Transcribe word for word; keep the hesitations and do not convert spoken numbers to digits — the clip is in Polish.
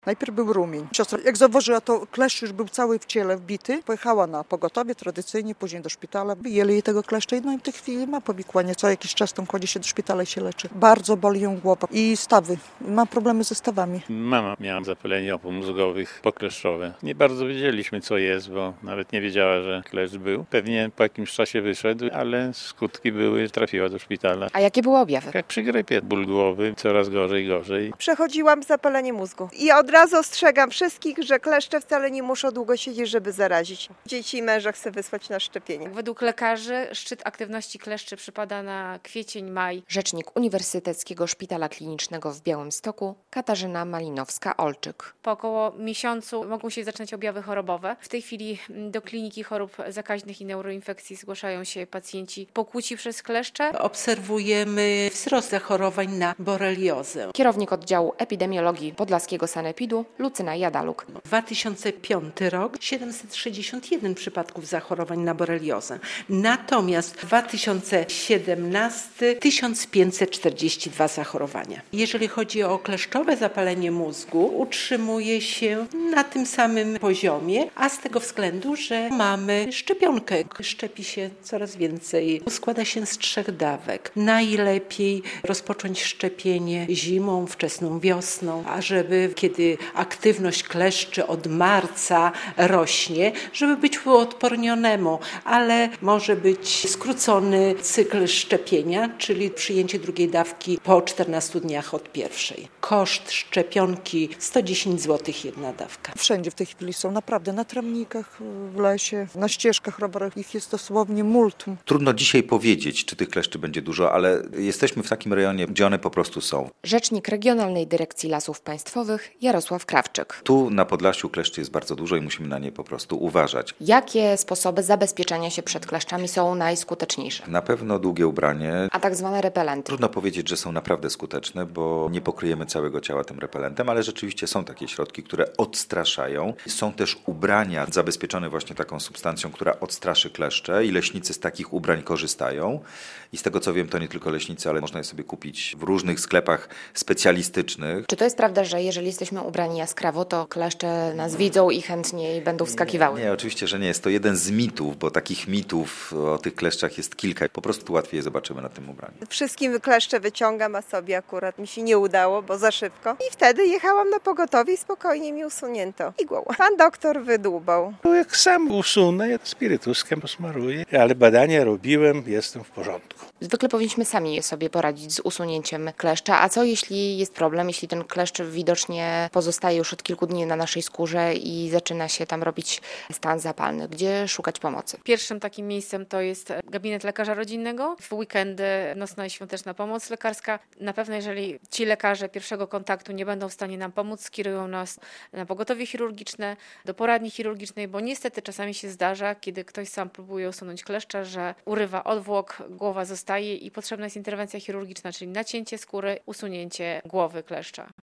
Najpierw był rumień. Siostra, jak zauważyła, to kleszcz już był cały w ciele wbity. Pojechała na pogotowie tradycyjnie, później do szpitala. Wyjęli jej tego kleszcza i no i w tej chwili ma powikłanie. Co jakiś czas tam kładzie się do szpitala i się leczy. Bardzo boli ją głowa i stawy. Ma problemy ze stawami. Mama miała zapalenie opon mózgowych pokleszczowe. Nie bardzo wiedzieliśmy, co jest, bo nawet nie wiedziała, że kleszcz był. Pewnie po jakimś czasie wyszedł, ale skutki były, trafiła do szpitala. A jakie były objawy? Jak przy grypie, ból głowy, coraz gorzej, gorzej. Przechodziłam zapalenie mózgu. I od razu ostrzegam wszystkich, że kleszcze wcale nie muszą długo siedzieć, żeby zarazić. Dzieci i męża chcę wysłać na szczepienie. Według lekarzy szczyt aktywności kleszczy przypada na kwiecień, maj. Rzecznik Uniwersyteckiego Szpitala Klinicznego w Białymstoku Katarzyna Malinowska-Olczyk. Po około miesiącu mogą się zaczynać objawy chorobowe. W tej chwili do Kliniki Chorób Zakaźnych i Neuroinfekcji zgłaszają się pacjenci pokłuci przez kleszcze. Obserwujemy wzrost zachorowań na boreliozę. Kierownik oddziału epidemiologii Podlaskiego Sanepidu Lucyna Jadaluk. dwa tysiące piąty rok siedemset sześćdziesiąt jeden przypadków zachorowań na boreliozę. Natomiast w dwa tysiące siedemnasty tysiąc pięćset czterdzieści dwa zachorowania. Jeżeli chodzi o kleszczowe zapalenie mózgu, utrzymuje się na tym samym poziomie, a z tego względu, że mamy szczepionkę. Szczepi się coraz więcej. Składa się z trzech dawek. Najlepiej rozpocząć szczepienie zimą, wczesną wiosną, ażeby kiedy aktywność kleszczy od marca rośnie, żeby być uodpornionemu, ale może być skrócony cykl szczepienia, czyli przyjęcie drugiej dawki po czternastu dniach od pierwszej. Koszt szczepionki sto dziesięć złotych jedna dawka. Wszędzie w tej chwili są, naprawdę, na trawnikach, w lesie, na ścieżkach rowerowych. Ich jest dosłownie multum. Trudno dzisiaj powiedzieć, czy tych kleszczy będzie dużo, ale jesteśmy w takim rejonie, gdzie one po prostu są. Rzecznik Regionalnej Dyrekcji Lasów Państwowych Jarosław Krawczyk. Tu na Podlasiu kleszczy jest bardzo dużo i musimy na nie po prostu uważać. Jakie sposoby zabezpieczenia się przed kleszczami są najskuteczniejsze? Na pewno długie ubranie. A tak zwane repelenty? Trudno powiedzieć, że są naprawdę skuteczne, bo nie pokryjemy całego ciała tym repelentem, ale rzeczywiście są takie środki, które odstraszają. Są też ubrania zabezpieczone właśnie taką substancją, która odstraszy kleszcze i leśnicy z takich ubrań korzystają. I z tego co wiem, to nie tylko leśnicy, ale można je sobie kupić w różnych sklepach specjalistycznych. Czy to jest prawda, że jeżeli jesteśmy ubrani jaskrawo, to kleszcze nas widzą i chętniej będą wskakiwały? Nie, nie, oczywiście, że nie. Jest to jeden z mitów, bo takich mitów o tych kleszczach jest kilka. Po prostu łatwiej je zobaczymy na tym ubraniu. Wszystkim kleszcze wyciągam, a sobie akurat mi się nie udało, bo za szybko. I wtedy jechałam na pogotowie i spokojnie mi usunięto igłą. Pan doktor wydłubał. No jak sam usunę, spirytuskiem posmaruję, ale badania robiłem, jestem w porządku. Zwykle powinniśmy sami sobie poradzić z usunięciem kleszcza, a co jeśli jest problem, jeśli ten kleszcz widocznie pozostaje już od kilku dni na naszej skórze i zaczyna się tam robić stan zapalny? Gdzie szukać pomocy? Pierwszym takim miejscem to jest gabinet lekarza rodzinnego. W weekendy nocna i świąteczna pomoc lekarska. Na pewno jeżeli ci lekarze pierwszego kontaktu nie będą w stanie nam pomóc, skierują nas na pogotowie chirurgiczne, do poradni chirurgicznej, bo niestety czasami się zdarza, kiedy ktoś sam próbuje usunąć kleszcza, że urywa odwłok, głowa zostaje i potrzebna jest interwencja chirurgiczna, czyli nacięcie skóry, usunięcie głowy kleszcza.